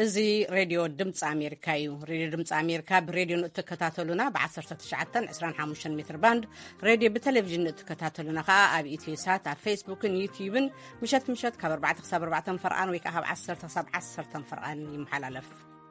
እዚ ሬድዮ ድምፂ ኣሜሪካ እዩ። ሬድዮ ድምፂ ኣሜሪካ ብሬድዮ እትከታተሉና ብ1925 ሜትር ባንድ ሬድዮ ብቴሌቭዥን እትከታተሉና ከዓ ኣብ ኢትዮሳት ኣብ ፌስቡክን ዩቲዩብን ምሸት ካብ 4 ክሳብ 4 ፈርቃን ወይ ከዓ ካብ 10 ክሳብ 10 ፈርቃን ይመሓላለፍ።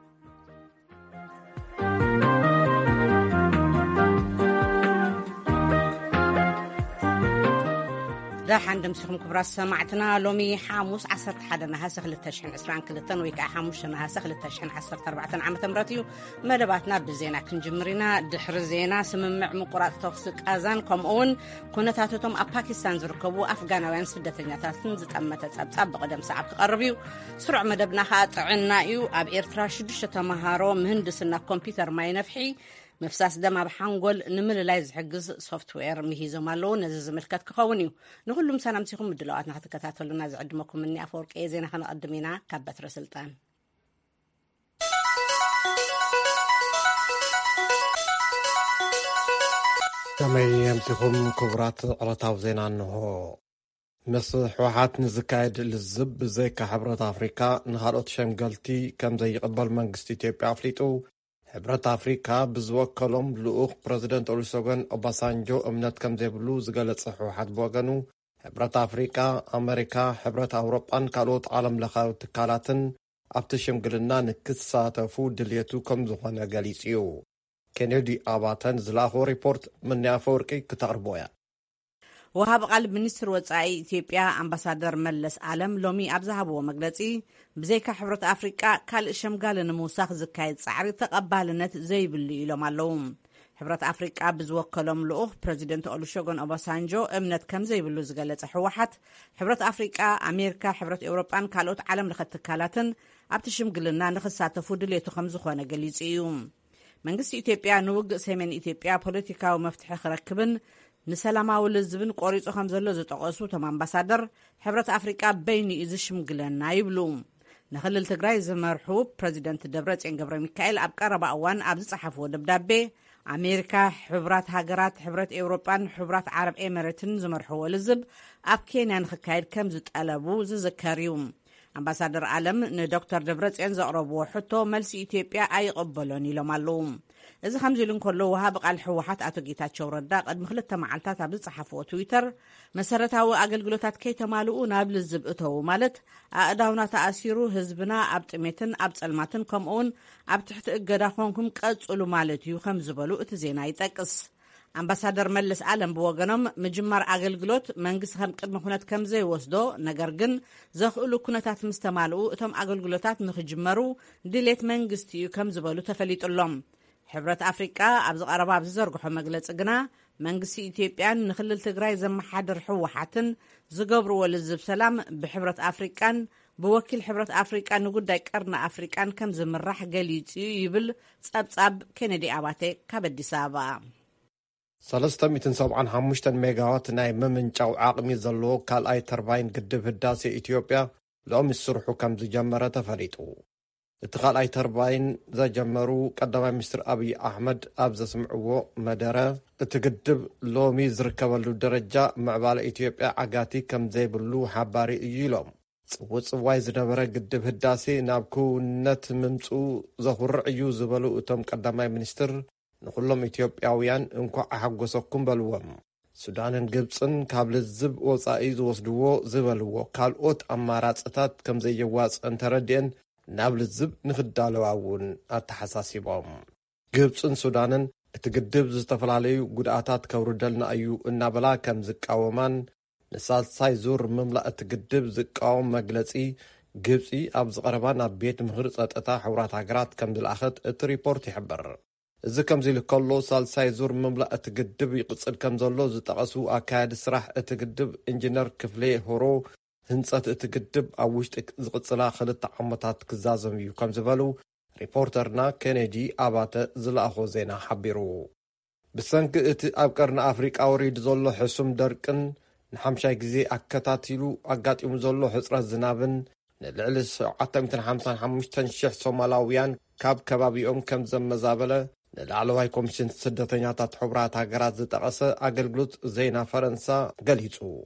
ዳሓን ደምሲኹም ክብራት ሰማዕትና ሎሚ ሓሙስ 11 ነሓሰ 2022 ወይ ከዓ 5 ነሓሰ 2014 ዓ.ም እዩ። መደባትና ብዜና ክንጅምሪና ድሕሪ ዜና ስምምዕ ምቁራፅ ተኽሲ ቃዛን ከምኡውን ኩነታቶም ኣብ ፓኪስታን ዝርከቡ ኣፍጋናውያን ስደተኛታትን ዝጠመተ ጸብጻብ ብቀደም ሰዓት ክቐርብ እዩ። ስሩዕ መደብና ከዓ ጥዕና እዩ። ኣብ ኤርትራ 6 ተምሃሮ ምህንድስና ኮምፒተር ማይ ነፍሒ መፍሳስ ደም ኣብ ሓንጎል ንምልላይ ዝሕግዝ ሶፍትዌር ምሂዞም ኣለዉ። ነዚ ዝምልከት ክኸውን እዩ። ንኩሉም ሰላምሲኹም ምድለዋትና ክትከታተሉና ዝዕድመኩም እኒ ኣፈወርቂ ዜና ክነቐድም ኢና ካብ በትረ ስልጣን። ከመይ ኣምሲኹም ክቡራት ዕለታዊ ዜና እንሆ። ምስ ሕወሓት ንዝካየድ ልዝብ ብዘይካ ሕብረት ኣፍሪካ ንካልኦት ሸምገልቲ ከም ዘይቕበል መንግስቲ ኢትዮጵያ ኣፍሊጡ ሕብረት ኣፍሪካ ብዝወከሎም ልኡኽ ፕረዚደንት ኦሉሴጉን ኦባሳንጆ እምነት ከም ዘይብሉ ዝገለጸ ሕወሓት ብወገኑ ሕብረት ኣፍሪካ፣ ኣሜሪካ፣ ሕብረት ኣውሮጳን ካልኦት ዓለም ለኻዊ ትካላትን ኣብቲ ሽምግልና ንክሳተፉ ድልየቱ ከም ዝኾነ ገሊጹ እዩ። ኬኔዲ ኣባተን ዝለኣኾ ሪፖርት ምንያፈ ወርቂ ክተቕርቦ እያ። ወሃብ ቃል ሚኒስትር ወጻኢ ኢትዮጵያ ኣምባሳደር መለስ ዓለም ሎሚ ኣብ ዝሃብዎ መግለጺ ብዘይካ ሕብረት ኣፍሪቃ ካልእ ሸምጋል ንምውሳኽ ዝካየድ ጻዕሪ ተቐባልነት ዘይብሉ ኢሎም ኣለዉ። ሕብረት ኣፍሪቃ ብዝወከሎም ልኡኽ ፕረዚደንት ኦሉሴጉን ኦባሳንጆ እምነት ከም ዘይብሉ ዝገለጸ ሕወሓት ሕብረት ኣፍሪቃ፣ ኣሜሪካ፣ ሕብረት ኤውሮጳን ካልኦት ዓለም ለኸ ትካላትን ኣብቲ ሽምግልና ንኽሳተፉ ድሌቱ ከም ዝኾነ ገሊጹ እዩ። መንግስቲ ኢትዮጵያ ንውግእ ሰሜን ኢትዮጵያ ፖለቲካዊ መፍትሒ ክረክብን ንሰላማዊ ልዝብን ቆሪጹ ከም ዘሎ ዝጠቐሱ እቶም ኣምባሳደር ሕብረት ኣፍሪቃ በይኒ እዩ ዝሽምግለና ይብሉ። ንክልል ትግራይ ዝመርሑ ፕረዚደንት ደብረጽዮን ገብረ ሚካኤል ኣብ ቀረባ እዋን ኣብ ዝጸሓፍዎ ደብዳቤ ኣሜሪካ፣ ሕብራት ሃገራት፣ ሕብረት ኤውሮጳን ሕብራት ዓረብ ኤሚሬትን ዝመርሕዎ ልዝብ ኣብ ኬንያ ንክካየድ ከም ዝጠለቡ ዝዝከር እዩ። ኣምባሳደር ዓለም ንዶክተር ደብረጽዮን ዘቕረብዎ ሕቶ መልሲ ኢትዮጵያ ኣይቕበሎን ኢሎም ኣለዉ። እዚ ከምዚ ኢሉ እንከሎ ወሃብ ቃል ሕወሓት ኣቶ ጌታቸው ረዳ ቅድሚ 2 መዓልታት ኣብ ዝጸሓፍዎ ትዊተር መሰረታዊ ኣገልግሎታት ከይተማልኡ ናብ ልዝብ እተዉ ማለት ኣእዳውና ተኣሲሩ ህዝብና ኣብ ጥሜትን ኣብ ጸልማትን ከምኡውን ኣብ ትሕቲ እገዳ ኮንኩም ቀጽሉ ማለት እዩ ከም ዝበሉ እቲ ዜና ይጠቅስ። ኣምባሳደር መለስ ዓለም ብወገኖም ምጅማር ኣገልግሎት መንግስቲ ከም ቅድሚ ኩነት ከም ዘይወስዶ ነገር ግን ዘኽእሉ ኩነታት ምስ ተማልኡ እቶም ኣገልግሎታት ንኽጅመሩ ድሌት መንግስቲ እዩ ከም ዝበሉ ተፈሊጡሎም። ሕብረት ኣፍሪቃ ኣብ ዝቐረባ ኣብ ዝዘርግሖ መግለፂ ግና መንግስቲ ኢትዮጵያን ንክልል ትግራይ ዘመሓድር ሕወሓትን ዝገብርዎ ልዝብ ሰላም ብሕብረት ኣፍሪቃን ብወኪል ሕብረት ኣፍሪቃ ንጉዳይ ቀርኒ ኣፍሪቃን ከም ዝምራሕ ገሊጹ ይብል ጸብጻብ ኬኔዲ ኣባቴ ካብ ኣዲስ ኣበባ። 375 ሜጋዋት ናይ ምምንጫው ዓቕሚ ዘለዎ ካልኣይ ተርባይን ግድብ ህዳሴ ኢትዮጵያ ሎሚ ስርሑ ከም ዝጀመረ ተፈሊጡ። እቲ ካልኣይ ተርባይን ዘጀመሩ ቀዳማይ ሚኒስትር ኣብይ ኣሕመድ ኣብ ዘስምዕዎ መደረ እቲ ግድብ ሎሚ ዝርከበሉ ደረጃ ምዕባለ ኢትዮጵያ ዓጋቲ ከም ዘይብሉ ሓባሪ እዩ ኢሎም። ጽውጽዋይ ዝነበረ ግድብ ህዳሴ ናብ ክውንነት ምምፁ ዘኹርዕ እዩ ዝበሉ እቶም ቀዳማይ ሚኒስትር ንኩሎም ኢትዮጵያውያን እንኳዕ ኣሓጐሰኩም በልዎም። ሱዳንን ግብፅን ካብ ልዝብ ወፃኢ ዝወስድዎ ዝበልዎ ካልኦት ኣማራፅታት ከም ዘየዋፅአን ተረድአን ናብ ልዝብ ንኽዳለዋ እውን ኣተሓሳሲቦም። ግብፅን ሱዳንን እቲ ግድብ ዝተፈላለዩ ጉድኣታት ከውርደልና እዩ እናበላ ከም ዝቃወማን ንሳልሳይ ዙር ምምላእ እቲ ግድብ ዝቃወም መግለፂ ግብፂ ኣብ ዝቐረባ ናብ ቤት ምኽሪ ጸጥታ ሕቡራት ሃገራት ከም ዝለኣኸት እቲ ሪፖርት ይሕብር። እዚ ከምዚ ኢሉ ከሎ ሳልሳይ ዙር ምምላእ እቲ ግድብ ይቕፅል ከም ዘሎ ዝጠቐሱ ኣካያዲ ስራሕ እቲ ግድብ ኢንጂነር ክፍሌ ሆሮ ህንፀት እቲ ግድብ ኣብ ውሽጢ ዝቕፅላ 2 ዓመታት ክዛዘም እዩ ከም ዝበሉ ሪፖርተርና ኬኔዲ ኣባተ ዝለኣኾ ዜና ሓቢሩ። ብሰንኪ እቲ ኣብ ቀርኒ ኣፍሪቃ ወሪዱ ዘሎ ሕሱም ደርቅን ንሓምሻይ ግዜ ኣከታቲሉ ኣጋጢሙ ዘሎ ሕፅረት ዝናብን ንልዕሊ 755,000 ሶማላውያን ካብ ከባቢኦም ከም ዘመዛበለ ንላዕለዋይ ኮሚሽን ስደተኛታት ሕቡራት ሃገራት ዝጠቐሰ ኣገልግሎት ዜና ፈረንሳ ገሊጹ።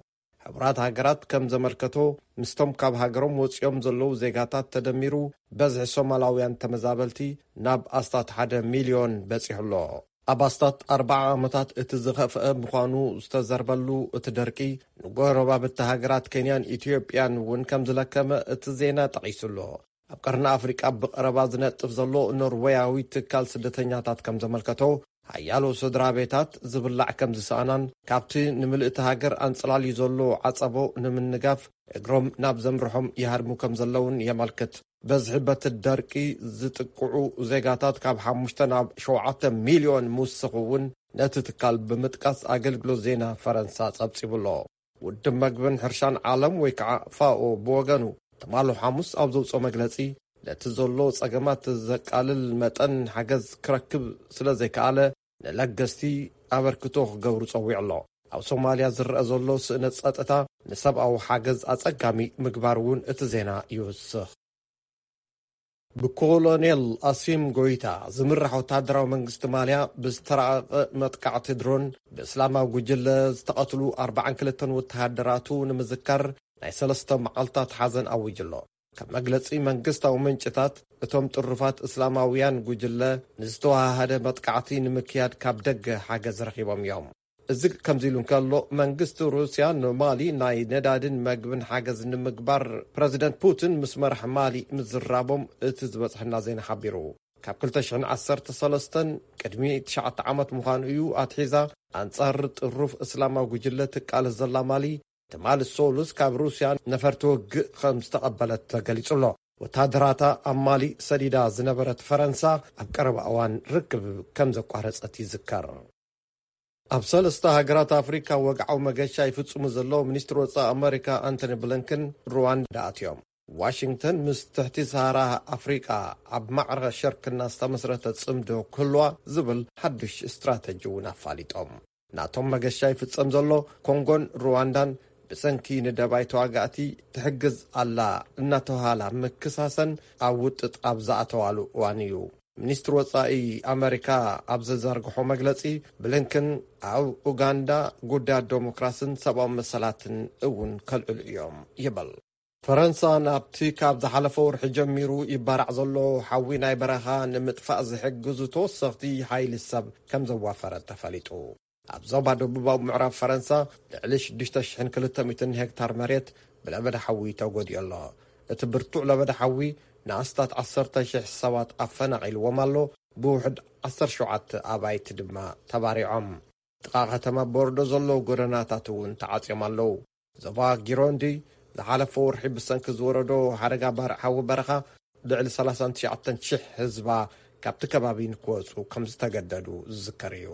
ሕብራት ሃገራት ከም ዘመልከቶ ምስቶም ካብ ሃገሮም ወፂኦም ዘለዉ ዜጋታት ተደሚሩ በዝሒ ሶማላውያን ተመዛበልቲ ናብ ኣስታት 1 ሚልዮን በፂሑሎ። ኣብ ኣስታት 40 ዓመታት እቲ ዝኸፍአ ምዃኑ ዝተዘርበሉ እቲ ደርቂ ንጎረባብቲ ሃገራት ኬንያን ኢትዮጵያን እውን ከም ዝለከመ እቲ ዜና ጠቒሱሎ። ኣብ ቀርኒ ኣፍሪቃ ብቐረባ ዝነጥፍ ዘሎ ኖርዌያዊ ትካል ስደተኛታት ከም ዘመልከቶ ሃያሎ ስድራ ቤታት ዝብላዕ ከም ዝሰኣናን ካብቲ ንምልእቲ ሃገር ኣንጽላልዩ ዘሎ ዓጸቦ ንምንጋፍ እግሮም ናብ ዘምርሖም ይሃድሙ ከም ዘለውን የመልክት። በዝሒ በቲ ደርቂ ዝጥቅዑ ዜጋታት ካብ 5 ናብ 7 ሚልዮን ምውስኽ እውን ነቲ ትካል ብምጥቃስ ኣገልግሎት ዜና ፈረንሳ ጸብጺቡሎ። ውድብ መግብን ሕርሻን ዓለም ወይ ከዓ ፋኦ ብወገኑ ተማሉ ሐሙስ ኣብ ዘውፅኦ መግለጺ ነቲ ዘሎ ጸገማት ዘቃልል መጠን ሓገዝ ክረክብ ስለ ዘይከኣለ ንለገስቲ ኣበርክቶ ክገብሩ ጸዊዑ ኣሎ። ኣብ ሶማልያ ዝርአ ዘሎ ስእነት ጸጥታ ንሰብኣዊ ሓገዝ ኣጸጋሚ ምግባር እውን እቲ ዜና ይውስኽ። ብኮሎኔል ኣሲም ጎይታ ዝምራሕ ወታደራዊ መንግስቲ ማልያ ብዝተራቐቐ መጥቃዕቲ ድሮን ብእስላማዊ ጉጅለ ዝተቐትሉ 42 ወተሃደራቱ ንምዝካር ናይ 3 መዓልታት ሓዘን ኣውጅሎ። ካብ መግለጺ መንግስታዊ ምንጭታት እቶም ጥሩፋት እስላማውያን ጉጅለ ንዝተዋሃደ መጥቃዕቲ ንምክያድ ካብ ደገ ሓገዝ ረኺቦም እዮም። እዚ ከምዚ ኢሉ እንከሎ መንግስቲ ሩስያ ንማሊ ናይ ነዳድን መግብን ሓገዝ ንምግባር ፕረዚደንት ፑቲን ምስ መራሒ ማሊ ምዝራቦም እቲ ዝበፅሐና ዜና ሓቢሩ። ካብ 2013 ቅድሚ 9 ዓመት ምዃኑ እዩ ኣትሒዛ ኣንጻር ጥሩፍ እስላማዊ ጉጅለ ትቃልስ ዘላ ማሊ ትማሊ ሶሉስ ካብ ሩስያ ነፈርቲ ውግእ ከም ዝተቐበለት ተገሊጹሎ። ወታደራታ ኣብ ማሊ ሰዲዳ ዝነበረት ፈረንሳ ኣብ ቀረባ እዋን ርክብ ከም ዘቋረጸት ይዝከር። ኣብ 3 ሃገራት ኣፍሪካ ወግዓዊ መገሻ ይፍጽሙ ዘለዉ ሚኒስትር ወፃኢ ኣሜሪካ አንቶኒ ብሊንከን ሩዋንዳ ኣትዮም። ዋሽንግተን ምስ ትሕቲ ሰሃራ ኣፍሪቃ ኣብ ማዕረ ሸርክና ዝተመስረተ ጽምዶ ክህልዋ ዝብል ሓድሽ እስትራተጂ እውን ኣፋሊጦም። ናቶም መገሻ ይፍጸም ዘሎ ኮንጎን ሩዋንዳን ብሰንኪ ንደባይ ተዋጋእቲ ትሕግዝ ኣላ እናተውሃላ ምክሳሰን ኣብ ውጥጥ ኣብ ዝኣተዋሉ እዋን እዩ። ሚኒስትር ወፃኢ ኣሜሪካ ኣብ ዘዘርግሖ መግለጺ ብሊንከን ኣብ ኡጋንዳ ጉዳይ ዴሞክራስን ሰብኣዊ መሰላትን እውን ከልዕሉ እዮም ይበል። ፈረንሳ ናብቲ ካብ ዝሓለፈ ወርሒ ጀሚሩ ይባራዕ ዘሎ ሓዊ ናይ በረኻ ንምጥፋእ ዝሕግዙ ተወሰኽቲ ሓይሊ ሰብ ከም ዘዋፈረት ተፈሊጡ። ኣብ ዞባ ደቡባዊ ምዕራብ ፈረንሳ ልዕሊ 6,200 ሄክታር መሬት ብለበዳ ሓዊ ተጎዲኡ ኣሎ። እቲ ብርቱዕ ለበዳ ሓዊ ንኣስታት 10,000 ሰባት ኣፈናቒልዎም ኣሎ። ብውሕድ 17 ኣባይቲ ድማ ተባሪዖም። ጥቓ ከተማ ቦርዶ ዘለዉ ጎደናታት እውን ተዓጽዮም ኣለዉ። ዞባ ጊሮንዲ ዝሓለፈ ወርሒ ብሰንኪ ዝወረዶ ሓደጋ ባርዕ ሓዊ በረኻ ልዕሊ 39,000 ህዝባ ካብቲ ከባቢ ንክወፁ ከም ዝተገደዱ ዝዝከር እዩ።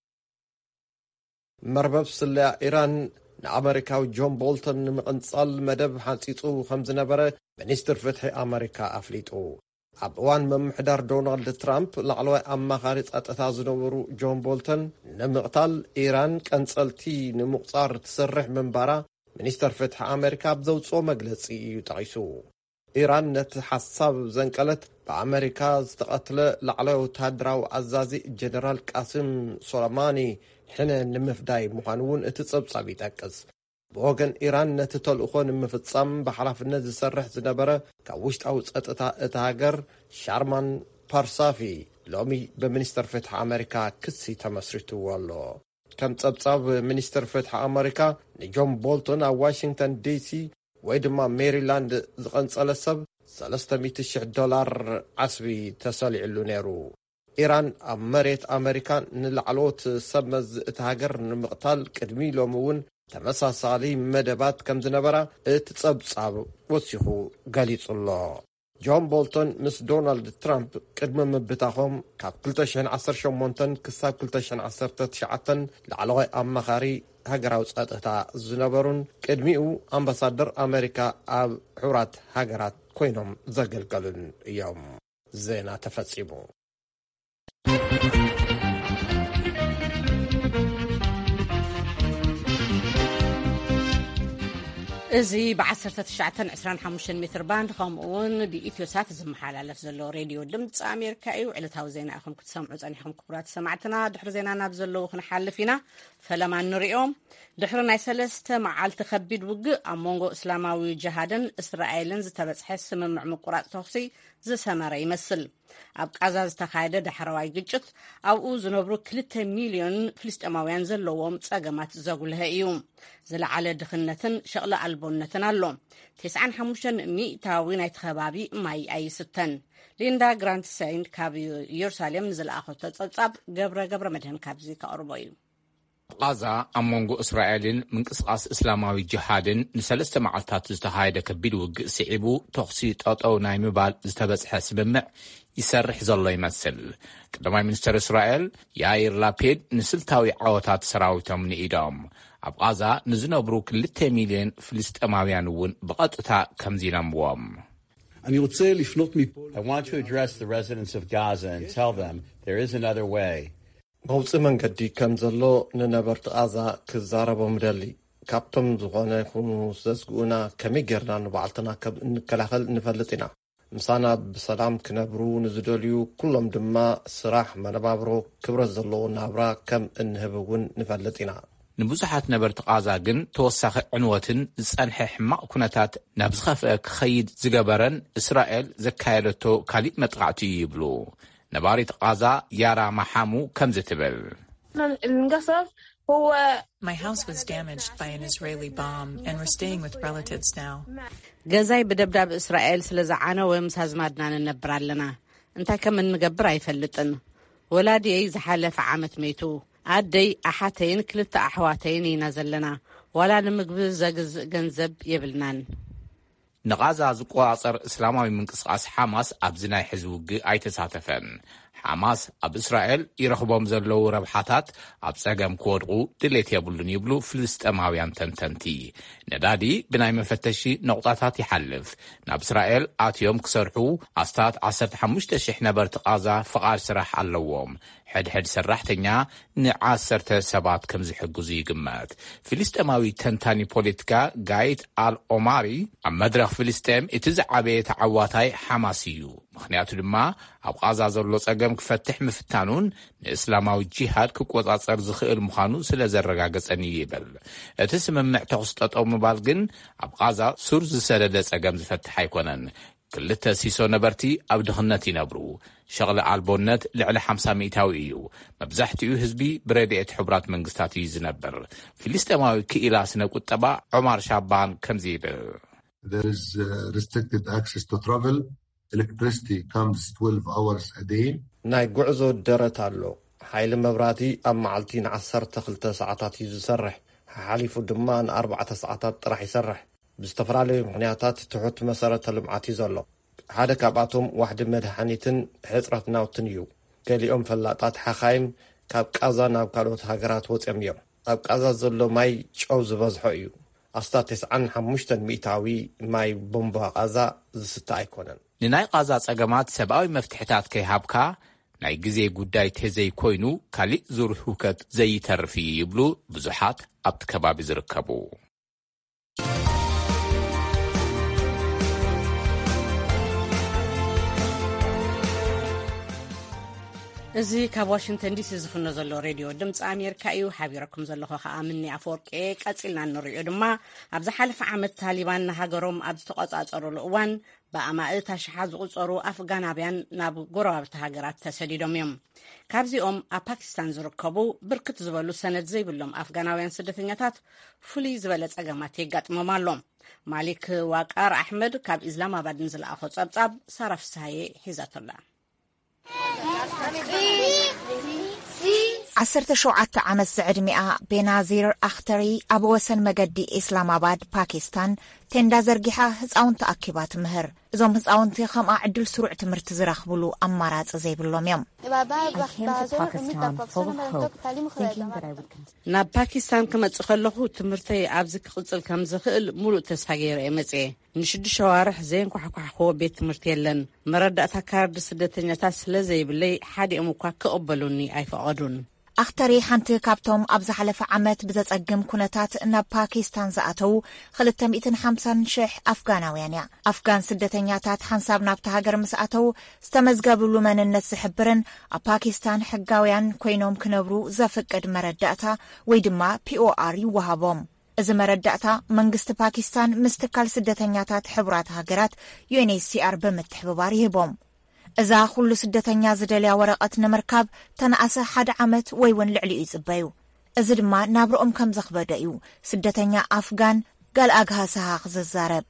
መርበብ ስለያ ኢራን ንኣሜሪካዊ ጆን ቦልተን ንምቕንጻል መደብ ሓንጺጹ ከም ዝነበረ ሚኒስትር ፍትሒ ኣሜሪካ ኣፍሊጡ። ኣብ እዋን ምምሕዳር ዶናልድ ትራምፕ ላዕለዋይ ኣማኻሪ ጸጥታ ዝነበሩ ጆን ቦልተን ንምቕታል ኢራን ቀንጸልቲ ንምቁጻር ትሰርሕ ምንባራ ሚኒስትር ፍትሒ ኣሜሪካ ኣብ ዘውፅኦ መግለጺ እዩ ጠቒሱ። ኢራን ነቲ ሓሳብ ዘንቀለት ብኣሜሪካ ዝተቐትለ ላዕለዋይ ወታደራዊ ኣዛዚ ጀነራል ቃስም ሶለማኒ ሕነ ንምፍዳይ ምዃኑ እውን እቲ ጸብጻብ ይጠቅስ። ብወገን ኢራን ነቲ ተልእኾ ንምፍጻም ብሓላፍነት ዝሰርሕ ዝነበረ ካብ ውሽጣዊ ጸጥታ እቲ ሃገር ሻርማን ፓርሳፊ ሎሚ ብሚኒስትር ፍትሒ ኣሜሪካ ክሲ ተመስሪትዎ ኣሎ። ከም ጸብጻብ ሚኒስትር ፍትሒ ኣሜሪካ ንጆን ቦልቶን ኣብ ዋሽንግተን ዲሲ ወይ ድማ ሜሪላንድ ዝቐንጸለ ሰብ $300,000 ዓስቢ ተሰሊዕሉ ነይሩ። ኢራን ኣብ መሬት ኣሜሪካ ንላዕለዎት ሰብ መዚ እቲ ሃገር ንምቕታል ቅድሚ ሎሚ እውን ተመሳሳሊ መደባት ከም ዝነበራ እቲ ጸብጻብ ወሲኹ ገሊጹሎ። ጆን ቦልቶን ምስ ዶናልድ ትራምፕ ቅድሚ ምብታኾም ካብ 2018 ክሳብ 2019 ላዕለዋይ ኣማኻሪ ሃገራዊ ጸጥታ ዝነበሩን ቅድሚኡ ኣምባሳደር ኣሜሪካ ኣብ ሕቡራት ሃገራት ኮይኖም ዘገልገሉን እዮም። ዜና ተፈጺሙ። እዚ ب1925 ሜትር ባንድ ከምኡውን ብኢትዮሳት ዝመሓላለፍ ዘሎ ሬድዮ ድምፂ ኣሜሪካ እዩ። ዕለታዊ ዜና ኢኹም ክትሰምዑ ፀኒሕኩም ክቡራት ሰማዕትና። ድሕሪ ዜና ናብ ዘለዉ ክንሓልፍ ኢና። ፈለማ ንሪኦም ድሕሪ ናይ 3 መዓልቲ ከቢድ ውግእ ኣብ መንጎ እስላማዊ ጅሃድን እስራኤልን ዝተበፅሐ ስምምዕ ምቁራፅ ተኽሲ ዝሰመረ ይመስል። ኣብ ቃዛ ዝተኻየደ ዳሕረዋይ ግጭት ኣብኡ ዝነብሩ 2 ሚልዮን ፍልስጤማውያን ዘለዎም ፀገማት ዘጉልሀ እዩ። ዝለዓለ ድኽነትን ሸቕለ ኣልቦነትን ኣሎ። 95 ሚእታዊ ናይቲ ከባቢ ማይ ኣይስተን። ሊንዳ ግራንት ሰይን ካብ ኢየሩሳሌም ንዝለኣኸቶ ፀብጻብ ገብረ መድህን ካብዚ ከቕርቦ እዩ። ቃዛ ኣብ መንጎ እስራኤልን ምንቅስቃስ እስላማዊ ጅሃድን ን3 መዓልታት ዝተኻየደ ከቢድ ውግእ ስዒቡ ተኽሲ ጠጠው ናይ ምባል ዝተበፅሐ ስምምዕ ይሰርሕ ዘሎ ይመስል። ቀዳማይ ሚኒስትር እስራኤል ያይር ላፔድ ንስልታዊ ዓወታት ሰራዊቶም ንኢዶም ኣብ ቃዛ ንዝነብሩ 2 ሚልዮን ፍልስጤማውያን እውን ብቐጥታ ከምዚነምዎም I want to address the residents of Gaza and tell them there is another way. መውፅእ መንገዲ ከም ዘሎ ንነበርቲ ቃዛ ክዛረቦም ደሊ ካብቶም ዝኾነ ይኹኑ ዘስግኡና ከመይ ጌርና ንባዕልትና ከም እንከላኸል ንፈልጥ ኢና። ምሳና ብሰላም ክነብሩ ንዝደልዩ ኩሎም ድማ ስራሕ መነባብሮ ክብረት ዘለዎ ናብራ ከም እንህብ እውን ንፈልጥ ኢና። ንብዙሓት ነበርቲ ቃዛ ግን ተወሳኺ ዕንወትን ዝጸንሐ ሕማቕ ኩነታት ናብ ዝኸፍአ ክኸይድ ዝገበረን እስራኤል ዘካየደቶ ካሊእ መጥቃዕቲ ይብሉ። ነባሪት ቃዛ ያራ ማሓሙ ከምዚ ትብል My house was damaged by an Israeli bomb and we're staying with relatives now. ገዛይ ብደብዳብ እስራኤል ስለዝዓነወ ምስ ኣዝማድና ንነብር ኣለና። እንታይ ከም እንገብር ኣይፈልጥን። ወላዲየይ ዝሓለፈ ዓመት ሜቱ። ኣደይ ኣሓተይን 2 ኣሕዋተይን ኢና ዘለና። ዋላ ንምግቢ ዘግዝእ ገንዘብ የብልናን። ንቃዛ ዝቆፃፀር እስላማዊ ምንቅስቃስ ሓማስ ኣብዚ ናይ ሕዚ ውግእ ኣይተሳተፈን። ሓማስ ኣብ እስራኤል ይረኽቦም ዘለዉ ረብሓታት ኣብ ፀገም ክወድቁ ድሌት የብሉን ይብሉ ፍልስጤማውያን ተንተንቲ። ነዳዲ ብናይ መፈተሺ ነቑጣታት ይሓልፍ። ናብ እስራኤል ኣትዮም ክሰርሑ ኣስታት 15,000 ነበርቲ ቃዛ ፍቓድ ስራሕ ኣለዎም። ሕድሕድ ሰራሕተኛ ን10 ሰባት ከም ዝሕግዙ ይግመት። ፍልስጤማዊ ተንታኒ ፖለቲካ ጋይት አልኦማሪ ኣብ መድረኽ ፍልስጤም እቲ ዝዓበየ ተዓዋታይ ሓማስ እዩ። ምክንያቱ ድማ ኣብ ቃዛ ዘሎ ፀገም ክፈትሕ ምፍታኑን ንእስላማዊ ጂሃድ ክቆፃፀር ዝኽእል ምዃኑ ስለ ዘረጋገፀኒ ይብል። እቲ ስምምዕ ተኽሲ ጠጠው ምባል ግን ኣብ ቃዛ ሱር ዝሰደደ ፀገም ዝፈትሕ ኣይኮነን። 2 ሲሶ ነበርቲ ኣብ ድኽነት ይነብሩ። ሸቕሊ ኣልቦነት ልዕሊ 50 ሚእታዊ እዩ። መብዛሕትኡ ህዝቢ ብረድኤት ሕቡራት መንግስታት እዩ ዝነብር። ፍልስጤማዊ ክኢላ ስነ ቁጠባ ዑማር ሻባን ከምዚ ይብል There is restricted access to travel. Electricity comes 12 hours a day. ናይ ጉዕዞ ደረት ኣሎ። ሓይሊ መብራህቲ ኣብ መዓልቲ ን12 ሰዓታት እዩ ዝሰርሕ። ሓሊፉ ድማ ን4 ሰዓታት ጥራሕ ይሰርሕ። ብዝተፈላለዩ ምክንያታት ትሑት መሰረተ ልምዓት እዩ ዘሎ። ሓደ ካብኣቶም ዋሕዲ መድሓኒትን ሕፅረት ናውትን እዩ። ገሊኦም ፈላጣት ሓኻይም ካብ ቃዛ ናብ ካልኦት ሃገራት ወፅኦም እዮም። ኣብ ቃዛ ዘሎ ማይ ጨው ዝበዝሖ እዩ። ኣስታት 95 ሚእታዊ ማይ ቦምባ ቃዛ ዝስተ ኣይኮነን። ንናይ ቃዛ ፀገማት ሰብኣዊ መፍትሕታት ከይሃብካ ናይ ግዜ ጉዳይ ተዘይ ኮይኑ ካሊእ ዙር ህውከት ዘይተርፍ ይብሉ ብዙሓት ኣብቲ ከባቢ ዝርከቡ። እዚ ካብ ዋሽንግተን ዲሲ ዝፍኖ ዘሎ ሬድዮ ድምፂ ኣሜሪካ እዩ። ሓቢረኩም ዘለኹ ከዓ ምኒ ኣፈወርቂ ቀፂልና እንሪኦ ድማ ኣብ ዝሓለፈ ዓመት ታሊባን ንሃገሮም ኣብ ዝተቆፃፀሩሉ እዋን ብኣማእታ ሽሓት ዝቁፀሩ ኣፍጋናውያን ናብ ጎረባብቲ ሃገራት ተሰዲዶም እዮም። ካብዚኦም ኣብ ፓኪስታን ዝርከቡ ብርክት ዝበሉ ሰነድ ዘይብሎም ኣፍጋናውያን ስደተኛታት ፍሉይ ዝበለ ፀገማት የጋጥሞም ኣሎ። ማሊክ ዋቃር ኣሕመድ ካብ ኢስላማባድ ንዝለኣኾ ፀብጻብ ሳራ ፍስሃዬ ሒዛቶላ። 17 ዓመት ዝዕድሚኣ ቤናዚር ኣኽተሪ ኣብ ወሰን መገዲ ኢስላማባድ ፓኪስታን ቴንዳ ዘርጊሓ ህፃውንቲ ኣኪባ ትምህር። እዞም ህፃውንቲ ከምኣ ዕድል ስሩዕ ትምህርቲ ዝረኽብሉ ኣማራፂ ዘይብሎም እዮም። ናብ ፓኪስታን ክመፅእ ከለኹ ትምህርተይ ኣብዚ ክቕፅል ከም ዝኽእል ሙሉእ ተስፋ ገይረ መፅአ። ን6 ሸዋርሕ ዘንኳሕኳሕክዎ ቤት ትምህርቲ የለን። መረዳእታ ካርዲ ስደተኛታት ስለ ዘይብለይ ሓዲኦም እኳ ክቕበሉኒ ኣይፈቐዱን። ኣኽተሪ ሓንቲ ካብቶም ኣብ ዝሓለፈ ዓመት ብዘጸግም ኩነታት ናብ ፓኪስታን ዝኣተው 250,000 ኣፍጋናውያን እያ። ኣፍጋን ስደተኛታት ሓንሳብ ናብቲ ሃገር ምስ ኣተው ዝተመዝገብሉ መንነት ዝሕብርን ኣብ ፓኪስታን ሕጋውያን ኮይኖም ክነብሩ ዘፍቅድ መረዳእታ ወይ ድማ POR ይወሃቦም። እዚ መረዳእታ መንግስቲ ፓኪስታን ምስ ትካል ስደተኛታት ሕቡራት ሃገራት UNHCR ብምትሕብባር ይህቦም። እዛ ኩሉ ስደተኛ ዝደልያ ወረቐት ንምርካብ ተነኣሰ 1 ዓመት ወይ ውን ልዕሊኡ ይጽበዩ። እዚ ድማ ናብርኦም ከም ዘኽበደ እዩ ስደተኛ ኣፍጋን ጋልኣግሃሰሃ ክዝዛረብ።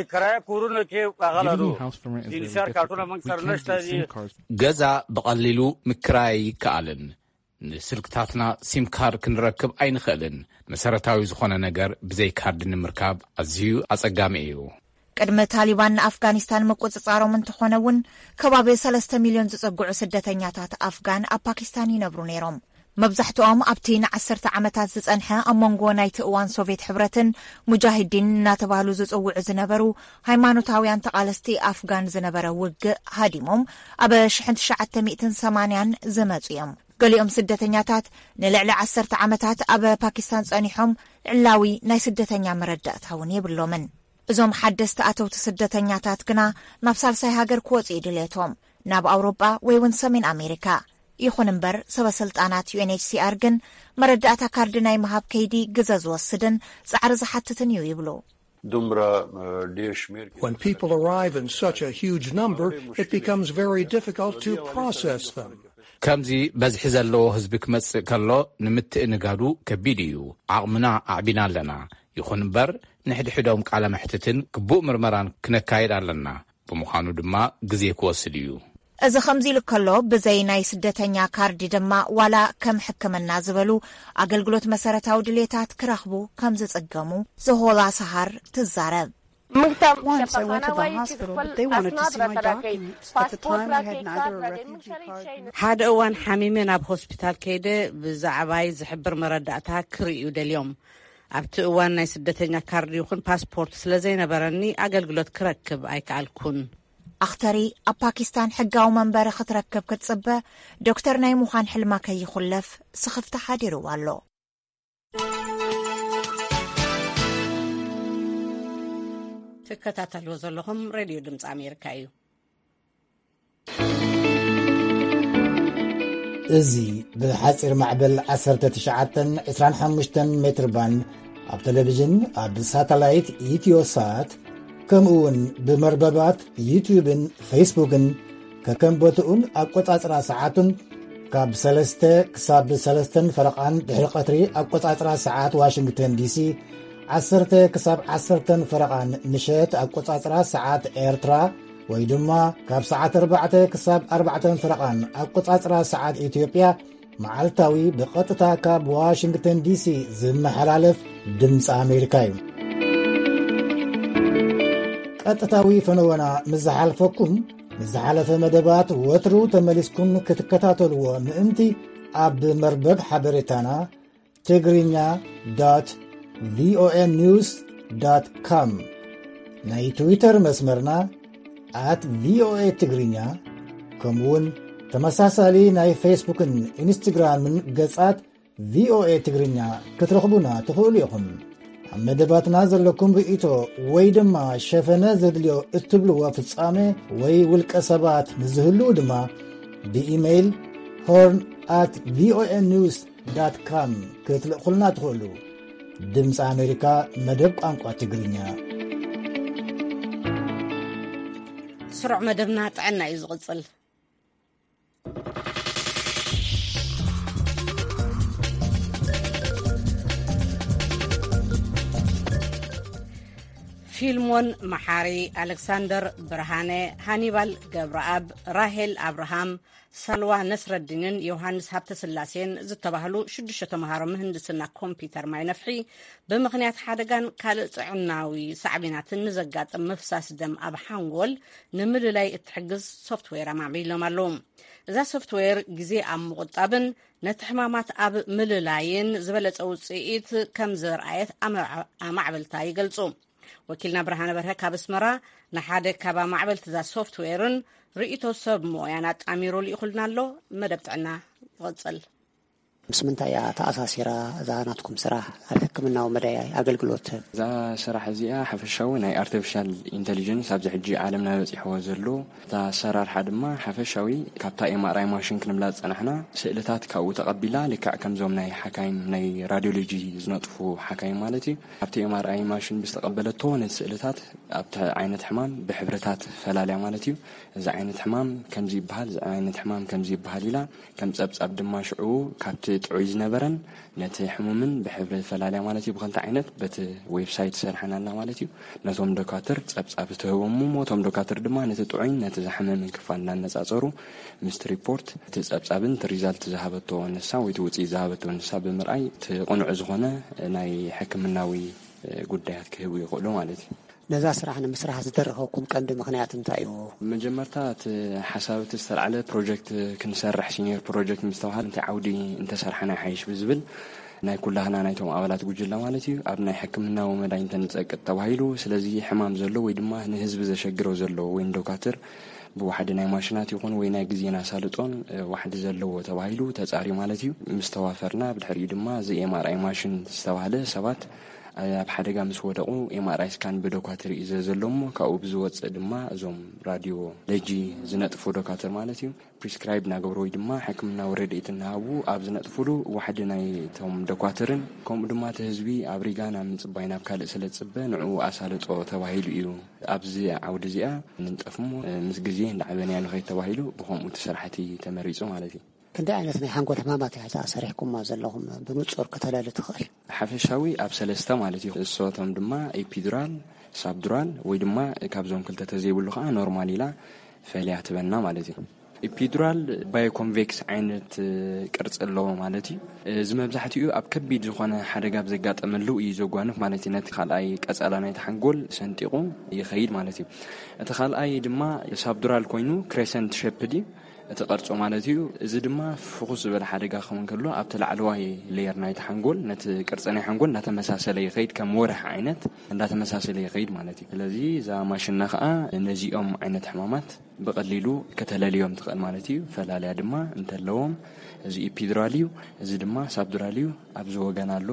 ገዛ ብቐሊሉ ምክራይ ይከኣልን ንስልክታትና ሲም ካርድ ክንረክብ ኣይንኽእልን። መሰረታዊ ዝኾነ ነገር ብዘይ ካርድ ንምርካብ ኣዝዩ ኣጸጋሚ እዩ። ቅድሚ ታሊባን ንኣፍጋኒስታን መቆፅጻሮም እንትኾነ እውን ከባቢ 3 ሚልዮን ዝጸጉዑ ስደተኛታት ኣፍጋን ኣብ ፓኪስታን ይነብሩ ነይሮም። መብዛሕትኦም ኣብቲ ን10 ዓመታት ዝጸንሐ ኣብ መንጎ ናይቲ እዋን ሶቪየት ሕብረትን ሙጃሂዲን እናተባህሉ ዝጽውዑ ዝነበሩ ሃይማኖታውያን ተቓለስቲ ኣፍጋን ዝነበረ ውግእ ሃዲሞም ኣብ 1980 ዝመጹ እዮም። ገሊኦም ስደተኛታት ንልዕሊ 10 ዓመታት ኣብ ፓኪስታን ጸኒሖም ዕላዊ ናይ ስደተኛ መረዳእታ እውን የብሎምን። እዞም ሓደስቲ ኣተውቲ ስደተኛታት ግና ናብ ሳልሳይ ሃገር ክወፁ ይድልየቶም ናብ ኣውሮጳ ወይ ውን ሰሜን ኣሜሪካ። ይኹን እምበር ሰበስልጣናት UNHCR ግን መረዳእታ ካርዲ ናይ ምሃብ ከይዲ ግዘ ዝወስድን ጻዕሪ ዝሓትትን እዩ ይብሉ። When people arrive in such a huge number, it becomes very difficult to process them. ከምዚ በዝሒ ዘለዎ ህዝቢ ክመጽእ ከሎ ንምትእንጋዱ ከቢድ እዩ። ዓቕምና ኣዕቢና ኣለና። ይኹን እምበር ንሕድሕዶም ቃለ መሕትትን ግቡእ ምርመራን ክነካይድ ኣለና። ብምዃኑ ድማ ግዜ ክወስድ እዩ። እዚ ከምዚ ኢሉ ከሎ ብዘይ ናይ ስደተኛ ካርዲ ድማ ዋላ ከም ሕክምና ዝበሉ ኣገልግሎት መሰረታዊ ድሌታት ክረኽቡ ከም ዝጽገሙ ዝሆላ ሰሃር ትዛረብ። Once I went to the hospital, but they wanted to see my documents. At the time, I had neither a refugee card. ሓደ እዋን ሓሚመ ናብ ሆስፒታል ከይደ ብዛዕባይ ዝሕብር መረዳእታ ክርእዩ ደልዮም። ኣብቲ እዋን ናይ ስደተኛ ካርዲ ይኹን ፓስፖርት ስለዘይነበረኒ ኣገልግሎት ክረክብ ኣይከኣልኩን። ኣኽተሪ ኣብ ፓኪስታን ሕጋዊ መንበሪ ክትረክብ ክትጽበ ዶክተር ናይ ምዃን ሕልማ ከይኹለፍ ስኽፍቲ ሓዲርዋ ኣሎ። ትከታተልዎ ዘለኹም ሬድዮ ድምፂ ኣሜሪካ እዩ። እዚ ብሓፂር ማዕበል 1925 ሜትር ባንድ ኣብ ቴሌቪዥን ኣብ ሳተላይት ኢትዮሳት ከምኡውን ብመርበባት ዩቲዩብን ፌስቡክን ከከም ቦትኡን ኣቆጻጽራ ሰዓቱን ካብ 3 ክሳብ 3 ፈረቓን ድሕሪ ቀትሪ ኣቆጻጽራ ሰዓት ዋሽንግተን ዲሲ 10 ክሳብ 10 ፈረቓን ምሸት ኣቆጻጽራ ሰዓት ኤርትራ ወይ ድማ ካብ ሰዓት 4 ክሳብ 4 ፈረቓን ኣቆጻጽራ ሰዓት ኢትዮጵያ መዓልታዊ ብቐጥታ ካብ ዋሽንግተን ዲሲ ዝመሓላለፍ ድምፂ ኣሜሪካ እዩ። ቀጥታዊ ፈነወና ምዝሓልፈኩም ምዝሓለፈ መደባት ወትሩ ተመሊስኩም ክትከታተልዎ ምእንቲ ኣብ መርበብ ሓበሬታና tigrinya.voanews.com ናይ ትዊተር መስመርና @voa ትግርኛ ከምኡውን ተመሳሳሊ ናይ ፌስቡክን ኢንስታግራምን ገጻት ቪኦኤ ትግርኛ ክትረኽቡና ትኽእሉ ኢኹም። ኣብ መደባትና ዘለኩም ርእቶ ወይ ድማ ሸፈነ ዘድልዮ እትብልዎ ፍጻሜ ወይ ውልቀ ሰባት ንዝህልው ድማ ብኢሜይል horn@voanews.com ክትልእኹልና ትኽእሉ። ድምፂ ኣሜሪካ መደብ ቋንቋ ትግርኛ ስሩዕ መደብና ጥዕና እዩ ዝቕጽል። ፊልሞን መሓሪ ኣሌክሳንደር ብርሃነ፣ ሃኒባል ገብረኣብ፣ ራሄል ኣብርሃም፣ ሳልዋ ነስረዲንን ዮሃንስ ሃብተስላሴን ዝተባህሉ 6 ተምሃሮ ምህንድስና ኮምፒተር ማይ ነፍሒ ብምኽንያት ሓደጋን ካልእ ጥዕናዊ ሳዕቢናትን ንዘጋጥም ምፍሳስ ደም ኣብ ሓንጎል ንምልላይ እትሕግዝ ሶፍትዌር ኣማዕቢሎም ኣለዉ። እዛ ሶፍትዌር ግዜ ኣብ ምቁጣብን ነቲ ሕማማት ኣብ ምልላይን ዝበለጸ ውፅኢት ከም ዝረኣየት ኣማዕበልታ ይገልጹ። ወኪልና ብርሃነ በርሀ ካብ ኣስመራ ንሓደ ካብ ኣማዕበልቲ እዛ ሶፍትዌርን ርእቶ ሰብ ሞያን ኣጣሚሩ ልኢኹልና ኣሎ። መደብ ጥዕና ይቕጽል። مسمنتا يا تأساسيرا زاناتكم صراحة الحكمنا ومدايا أقلقلوت ذا صراحة زيها حفشاوي ناي artificial intelligence أبز حجي عالمنا يحوى زلو ذا صرار حد ما حفشاوي كابتا MRI ماشين كنملاز أنا سئلتات كأو تقبلا لك كم زوم ناي حكاين ناي راديولوجي زنطفو حكاين مالتي كابتا MRI ماشين بستقبلته سئلتات أبتا عينة حمام بحبرتات فلالي مالتي إذا عينة حمام كم زي بحال إذا عينة حمام كم زي بحاليلا كم سبس أبد ما شعو كابتا تعويز نبرن نت حمومن بحبر فلالي مالتي بخلت عينت بت ويب سايت سرحنا لنا مالتي نتوم دكاتر تسبتهم وتوم دكاتر دما نتطعين نتزحمم من كفالنا نصاصرو مست ريبورت تسبسابن ريزالت ذهبتو نسا ويتوصي ذهبتو نسا بمرأي تقنع زغونه ناي حكمناوي ጉዳያት ከህው ይቆሎ ማለት ነው ነዛ ስራህን መስራህ ዝደረኸውኩም ቀንዲ ምክንያት እንታይ እዩ መጀመርታት ሐሳብ ተስተርዓለ ፕሮጀክት ክንሰርሕ ሲኒየር ፕሮጀክት ምስተዋሃል እንተ ዓውዲ እንተ ሰርሐና ሓይሽ ብዝብል ናይ ኩላህና ናይቶም አባላት ጉጅላ ማለት እዩ ኣብ ናይ ሕክምናው መድኃኒት ተንጸቅጥ ተባሂሉ ስለዚ ሕማም ዘሎ ወይ ድማ ንህዝብ ዘሸግረው ዘሎ ወይ ዶክተር بواحد ناي ماشينات يكون وين جزينا سالطون واحد زلوا تبايلو تزاري مالتي مستوافرنا بالحري دما زي MRI ماشين استواله سبات بحدقة مسودقو MRI سكان بدوكاتر إذا زلهم كأو بزوات دما زوم راديو لجي زنات فودوكاتر مالتي بريسكرايب ناقبروي دما حكمنا ورد إتنهابو أب زنات فودو واحد ناي توم دوكاترن كم دما تهزبي أبريغانا من صباينا بكالي سلت صبا نعو أسالتو تبايلو إيو أبزي عود زيا ننتقفمو مسجزين لعبني عن غير تبايلو بهم متسرحتي تمريزو مالتي كندا عينتني حنقول حمامات هذا صريحكم ما زلهم بنصور كتلالة تخيل حفشاوي أبسلستا مالتي الصوتهم دما إبيدرال سابدرال ويدما كابزون كل تتزيب اللغة نورمالي لا فعليات بنا مالتي إبيدرال بايوكونفكس عينت كرت اللو مالتي زما بزحتيو أب كبيد زخانة حرقة بزقات أملو يزوجوانف مالتي نتخال أي كأسألنا يتحنقول سنتيقو يخيل مالتي تخال أي دما سابدرال كوينو كريسنت شيبدي تقرصو مالتيو إذا دما فخص بالحرقة خمن كله أبتلع الواهي لير نايت حنقول نت كرصنا حنقول نتمساسل يخيد كم ورح عينت نتمساسل يخيد مالتي الذي إذا ما شلنا خا نزيهم عينت حمامات بقليلو كتلاليوم تقل مالتيو فلا لا دما انت اللوم زي إبيدراليو زي دما سابدراليو أبزو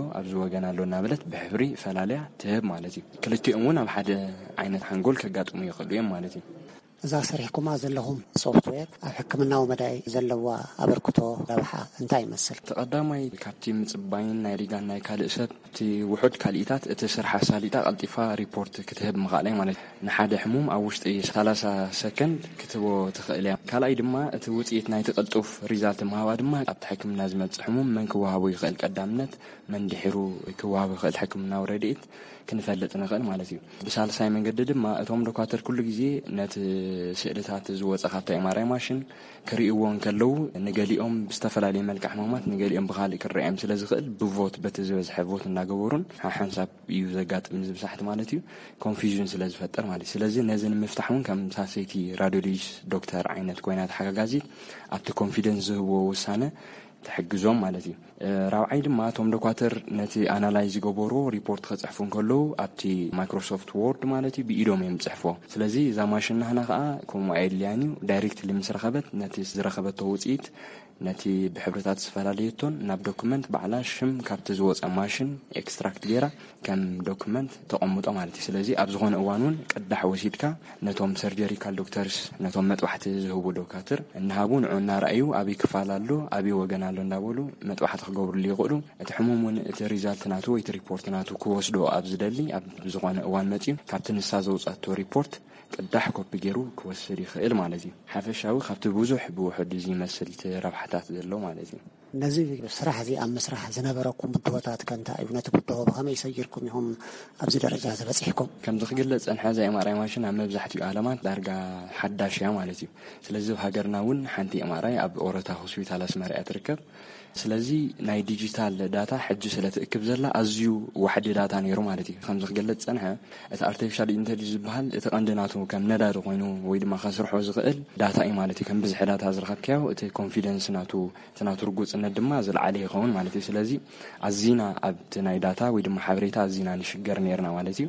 وجنالو نابلت بحفري فلا لا تهب مالتي كلتي أمونا بحد عينت حنقول كجاتهم يقليهم مالتي إذا صريحكم ما زلهم سوفتوير حكمنا ومداي زلوا أبركتو ربحة انتهي مسل تقدامي كابتي مصباين نايريغان ناي كالئسب تي وحود كالئيتات تسرح ساليتا قلطفا ريبورت كتهب مغالي مالت نحاد حموم أو وشتي 3 سكند كتبو تخيليا كالاي دما توصيت ناي تقلطف ريزالت مهوا دما ابت حكمنا زمت حموم من كوهابو يخيل قدامنت من دحرو كوهابو يخيل حكمنا ورديت كنفلت نغل مالتي بسالساي من قد دما اتوم دكاتر كل غزي نت سئلتات زوص خاطا MRI ماشين كريئون كلو نقاليهم بستفلالي ملك حمامات نقاليهم بخالي كريئهم سلازخل بفوت بتزوز حفوت ناقورون حنساب يوزقات مزب ساحت مالتي كونفيجن سلازفتر مالتي سلازي نازن مفتحون كم ساسيتي راديولوجي دكتور عينت كوينات حاجة غازي ابت كونفيدنس هو وسانه تحجزهم مالتي راوعي دما توم دكاتر نتي انالايز غبورو ريبورت خصحفون كلو ابتي مايكروسوفت وورد مالتي بيدوم يمصحفو سلازي اذا ماشين هنا خا كوم عيلياني دايركت لمسرخبت نتي زرخبت توصيت نتي بحبرتات سفالاليتون ناب دوكمنت بعلا شم كابت زوص ماشين اكستراكت غيرا كم دوكمنت تقمطو مالتي سلازي ابزغون اوانون قدح وسيدكا نتوم سيرجريكال دكتورز نتوم مطوحت زهبو دكاتر انهابون عنا رايو ابي كفالالو ابي وغنالو ندابلو مطوحت خغبر لي يقولو اتحمومون ريزالت ناتو ويت ريبورت ناتو كوسدو ابزدلي ابزغون اوان متي كابتن سازوصاتو ريبورت قدح كوبي غيرو كوسري خيل مالتي حفشاوي خفت بوزح بوحد زي مسلت ربحتات دلو مالتي نزي صراح زي ام مسرح زنبركم بتوتات كنت ايونت بتو بخمي يسيركم هم ابز درجه زبصحكم كم زخجلص ان حزا MRI ماشين ام مبزحتي علامات دارغا حداشيا مالتي سلازي هاجرنا ون حنتي MRI اب اورتا هوسبيتال اسمريا تركب سلازي ناي ديجيتال داتا حج سلاتكب زلا ازيو واحد داتا نيرو مالتي خمس خجلص انها ات ارتفيشال انتليجنس بحال اتقندناتو كم ندار خوينو ويد ما خسرحو زقل داتا اي مالتي كم بزح داتا زرخكياو ات كونفيدنس ناتو تناترغوص ندما زل عليه خون مالتي سلازي ازينا ابت ناي داتا ويد ما حبريتا ازينا نشجر نيرنا مالتي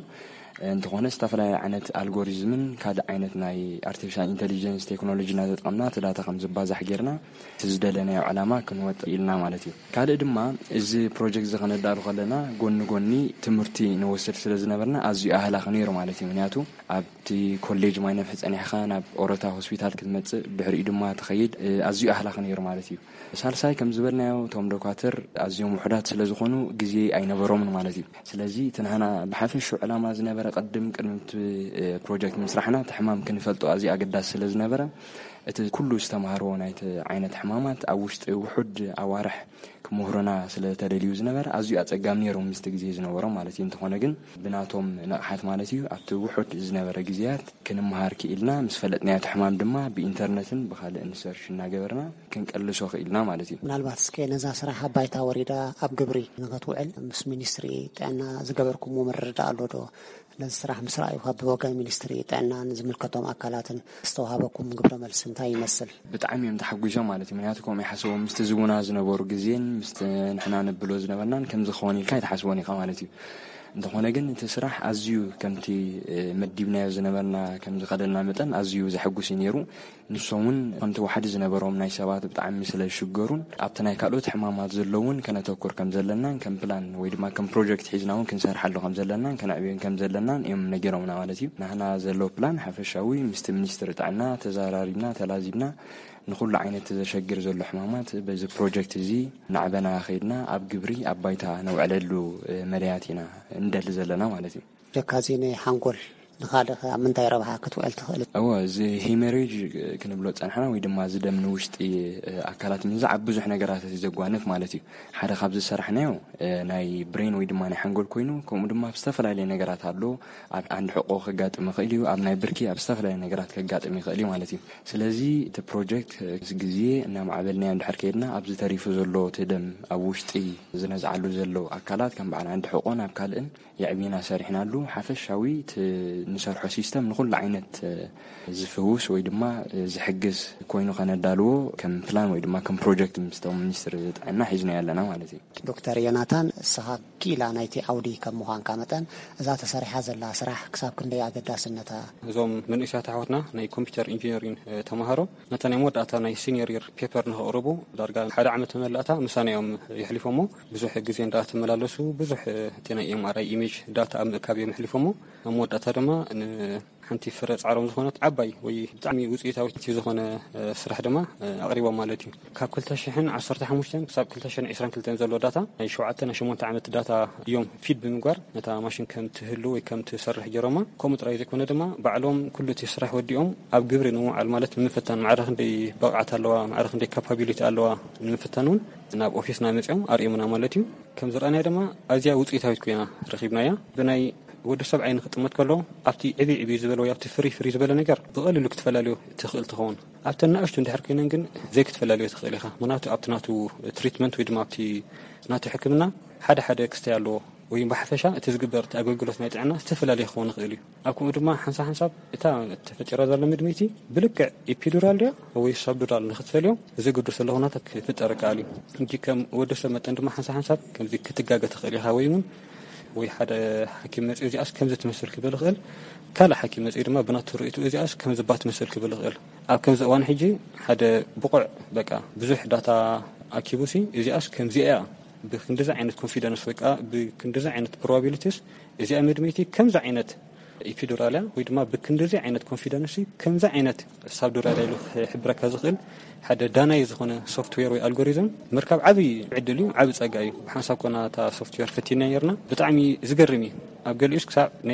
እንትኾነ ዝተፈላለዩ ዓይነት ኣልጎሪዝምን ካልእ ዓይነት ናይ ኣርቲፊሻል ኢንተሊጀንስ ቴክኖሎጂ ተጠቒምና እቲ ዳታ ከም ዝባዛሕ ጌርና ዝደለናዮ ዕላማ ክንወጥ ኢልና ማለት እዩ። ካልእ ድማ እዚ ፕሮጀክት እዚ ከነዳሉ ከለና ጎኒ ትምህርቲ ንወስድ ስለ ዝነበርና ኣዝዩ ኣህላኽ ነይሩ ማለት እዩ። ምክንያቱ ኣብቲ ኮሌጅ ማይ ነፍሒ ፀኒሕኻ ናብ ኦሮታ ሆስፒታል ክትመፅእ ድሕሪኡ ድማ ትኸይድ ኣዝዩ ኣህላኽ ነይሩ ማለት እዩ። ሳልሳይ ከም ዝበልናዮ እቶም ዶኳተር ኣዝዮም ውሕዳት ስለ ዝኾኑ ግዜ ኣይነበሮምን ማለት እዩ። ስለዚ ትንሃና ብሓፈሹ ዕላማ ዝነበረ ቅድሚ ፕሮጀክት ምስራሕና ሕማም ክንፈልጦ ኣዝዩ ኣገዳሲ ስለ ዝነበረ እቲ ኩሉ ዝተማሃሮ ናይቲ ዓይነት ሕማማት ኣብ ውሽጢ ውሑድ ኣዋርሕ ክምህሮና ስለተደልዩ ዝነበረ ኣዝዩ ኣፀጋም ነይሮም ምስቲ ግዜ ዝነበሮ ማለት እዩ። እንተኾነ ግን ብናቶም ነቕሓት ማለት እዩ ኣብቲ ውሑድ ዝነበረ ግዜያት ክንመሃር ክኢልና ምስ ፈለጥናዮ ሕማም ድማ ብኢንተርነትን ብካልእ ሰርች እናገበርና ክንቀልሶ ክኢልና ማለት እዩ። ምናልባት እስከ ነዛ ስራሕ ባይታ ወሪዳ ኣብ ግብሪ ንኽትውዕል ምስ ሚኒስትሪ ጥዕና ዝገበርኩምዎ መረዳእ ኣሎ ዶ? ነዚ ስራሕ ምስ ረኣዩ ካብ ብወገን ሚኒስትሪ ጥዕናን ዝምልከቶም ኣካላትን ዝተዋሃበኩም ግብረ መልሲ እንታይ ይመስል? ብጣዕሚ እዮም ተሓጒሶም ማለት እዩ። ምክንያቱ ከምኡ ይሓስቦም ምስቲ ዝውና ዝነበሩ ግዜን ምስቲ ንሕና ንብሎ ዝነበርናን ከም ዝኸውን ኢልካ ይተሓስቦን ኢኻ ማለት እዩ። እንተኾነ ግን እቲ ስራሕ ኣዝዩ ከምቲ መዲብናዮ ዝነበርና ከም ዝኸደልና መጠን ኣዝዩ ዘሐጉስ ነይሩ። ንሶምን ከምቲ ዋሕዲ ዝነበሮም ናይ ሰባት ብጣዕሚ ስለ ዝሽገሩን ኣብቲ ናይ ካልኦት ሕማማት ዘለውን ከነተኩር ከም ዘለናን ከም ፕላን ወይ ድማ ከም ፕሮጀክት ሒዝና እውን ክንሰርሓሉ ከም ዘለናን ከነዕብዮን ከም ዘለናን እዮም ነጊሮምና ማለት እዩ። ናህና ዘሎ ፕላን ሓፈሻዊ ምስቲ ሚኒስትሪ ጥዕና ተዘራሪብና ተላዚብና ንኩሉ ዓይነት ዘሸግር ዘሎ ሕማማት በዚ ፕሮጀክት እዚ ናዕበና ኸይድና ኣብ ግብሪ ኣብ ባይታ ነውዕለሉ መድያት ኢና እንደሊ ዘለና ማለት እዩ። ጀካዚ ናይ ሓንጎል ንኻልእ ኣብ ምንታይ ረብሓ ክትውዕል ትኽእል? እዚ ሄሜሬጅ ክንብሎ ፀንሕና ወይ ድማ ዝደም ንውሽጢ ኣካላት ምንዛዕ ብዙሕ ነገራት ዘጓንፍ ማለት እዩ። ሓደ ካብ ዝሰራሕናዮ ናይ ብሬን ወይ ድማ ናይ ሓንጎል ኮይኑ ከምኡ ድማ ዝተፈላለዩ ነገራት ኣሎ። ኣብ አንድ ሕቆ ከጋጥም ይኽእል እዩ፣ ኣብ ናይ ብርኪ ኣብ ዝተፈላለዩ ነገራት ከጋጥም ይኽእል እዩ ማለት እዩ። ስለዚ እቲ ፕሮጀክት ግዜ እናማዕበልናዮ እንድሕር ከይድና ኣብ ዝተሪፉ ዘሎ እቲ ደም ኣብ ውሽጢ ዝነዝዓሉ ዘሎ ኣካላት ከም በዓል አንድ ሕቆ ናብ ካልእን የዕብና ሰሪሕናሉ ሓፈሻዊ ንሰርሖ ሲስተም ንኩሉ ዓይነት ዝፍውስ ወይ ድማ ዝሕግዝ ኮይኑ ከነዳልዎ ከም ፕላን ወይ ድማ ከም ፕሮጀክት ምስቶም ሚኒስትሪ ጥዕና ሒዝና ያለና ማለት እዩ። ዶክተር ዮናታን እስኻ ኪኢላ ናይቲ ዓውዲ ከም ምዃንካ መጠን እዛ ተሰሪሓ ዘላ ስራሕ ክሳብ ክንደይ ኣገዳስነታ? እዞም መንእሰያት ኣሕዋትና ናይ ኮምፒተር ኢንጂነሪንግ ተማሃሮ ነታ ናይ መወዳእታ ናይ ሲኒየር ይር ፔፐር ንኸቕርቡ ዳርጋ ሓደ ዓመት መላእታ ምሳናዮም ይሕሊፎሞ ብዙሕ ግዜ እንዳተመላለሱ ብዙሕ እቲ ናይ ኤምአርአይ ኢሜጅ ዳታ ኣብ ምእካብ እዮም ይሕሊፎሞ ኣብ መወዳእታ ድማ ሓንቲ ፍረ ጻዕሮም ዝኾነት ዓባይ ወይ ብጣዕሚ ውፅኢታዊት ዝኾነ ስራሕ ድማ ኣቕሪቦም ማለት እዩ። ካብ 2015 ክሳብ 2022 ዘሎ ዳታ ናይ 7-8 ዓመት ዳታ እዮም ፊድ ብምግባር ነታ ማሽን ከም ትህሉ ወይ ከም ትሰርሕ ጀሮማ ከምኡ ጥራይ ዘይኮነ ድማ ባዕሎም ኩሉ እቲ ስራሕ ወዲኦም ኣብ ግብሪ ንምውዓል ማለት ንምፍታን ማዕረኽ እንደይ በቕዓት ኣለዋ ማዕረኽ እንደይ ካፓቢሊቲ ኣለዋ ንምፍታን እውን ናብ ኦፊስና መፅኦም ኣርኢሙና ማለት እዩ። ከም ዝረአናዮ ድማ ኣዝያ ውፅኢታዊት ኮይና ረኺብናያ ብናይ ወዲ ሰብ ዓይን ክጥመት ከሎ ኣብቲ ዕብይ ዝበለ ወይ ኣብቲ ፍሪ ዝበለ ነገር ብቐሊሉ ክትፈላለዩ ትኽእል ትኸውን። ኣብቲ ናእሽቱ እንድሕር ኮይነን ግን ዘይክትፈላለዩ ትኽእል ኢኻ። ምክንያቱ ኣብቲ ናቱ ትሪትመንት ወይ ድማ ኣብቲ ናቱ ሕክምና ሓደ ክስተይ ኣለዎ ወይ ብሓፈሻ እቲ ዝግበር እቲ ኣገልግሎት ናይ ጥዕና ዝተፈላለዩ ክኸውን ይኽእል እዩ። ኣብ ከምኡ ድማ ሓንሳብ እታ ተፈጭራ ዘላ ምድመይቲ ብልክዕ ኢፒዱራል ድያ ወይ ሳብዱራል ንኽትፈልዮም ዝግድር ስለ ኩነታት ክፍጠር ይከኣል እዩ እንጂ ከም ወዲ ሰብ መጠን ድማ ሓንሳብ ከምዚ ክትጋገ ትኽእል ኢኻ ወይ እውን ወይ ሓደ ሓኪም መጽ እዚኣስ ከምዚ ትመስል ክብል ይኽእል ካልእ ሓኪም መጽ ድማ ብናቱ ርእይቱ እዚኣስ ከምዚ ባት ትመስል ክብል ይኽእል። ኣብ ከምዚ እዋን ሕጂ ሓደ ብቑዕ በቃ ብዙሕ ዳታ ኣኪቡሲ እዚኣስ ከምዚኣ ብክንደዛ ዓይነት ኮንፊደንስ ወይ ከዓ ብክንደዛ ዓይነት ፕሮባቢሊቲስ እዚኣ መድመይቲ ከምዚ ዓይነት ኢፒዱራልያ ወይ ድማ ብክንደዚ ዓይነት ኮንፊደንስ ከምዚ ዓይነት ሳብዱራልያ ኢሉ ሕብረካ ዝኽእል ሓደ ዳናይ ዝኾነ ሶፍትዌር ወይ አልጎሪዝም ምርካብ ዓብይ ዕድል እዩ፣ ዓብይ ፀጋ እዩ። ብሓንሳብ ኮና እታ ሶፍትዌር ፈቲና ነርና ብጣዕሚ ዝገርም እዩ። ኣብ ገሊኡስ ክሳብ ናይ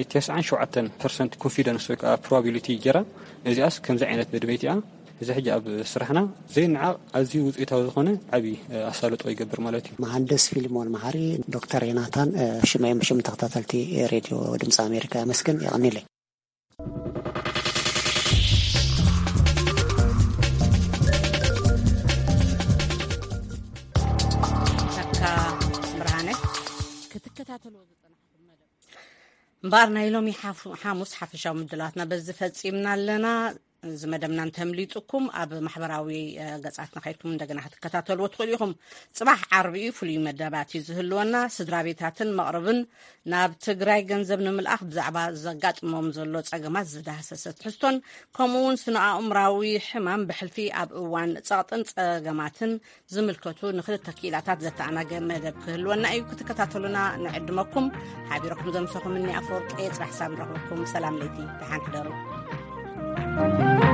97% ኮንፊደንስ ወይ ከዓ ፕሮባቢሊቲ ጌራ እዚኣስ ከምዚ ዓይነት መድመይቲ እያ እዚ ሕጂ ኣብ ስራሕና ዘይንዓቕ ኣዝዩ ውፅኢታዊ ዝኾነ ዓብይ ኣሳልጦ ይገብር ማለት እዩ። መሃንድስ ፊልሞን መሃሪ ዶክተር ዮናታን ሽመዮም ብሽም ተኸታተልቲ ሬድዮ ድምፂ ኣሜሪካ መስግን ይቕኒለይ። እምበር ናይ ሎሚ ሓሙስ ሓፈሻዊ ምድላትና በዚ ፈፂምና ኣለና። ዝመደምና እንተምሊጥኩም ኣብ ማሕበራዊ ገጻትና ከይድኩም እንደገና ክትከታተልዎ ትኽእሉ ኢኹም። ጽባሕ ዓርቢ ፍሉይ መደባት እዩ ዝህልወና ስድራ ቤታትን መቕረብን ናብ ትግራይ ገንዘብ ንምልኣኽ ብዛዕባ ዘጋጥሞም ዘሎ ጸገማት ዝዳሰሰ ትሕዝቶን ከምኡውን ስነ ኣእምራዊ ሕማም ብሕልፊ ኣብ እዋን ጸቕጥን ጸገማትን ዝምልከቱ ንክልተ ኪላታት ዘተኣናገ መደብ ክህልወና እዩ። ክትከታተሉና ንዕድመኩም። ሓቢረኩም ዘምሰኹም እኒ ኣፈወርቂ ጽባሕ ሳብ ንረኽበኩም። ሰላም ለይቲ ድሓን ሕደሩ።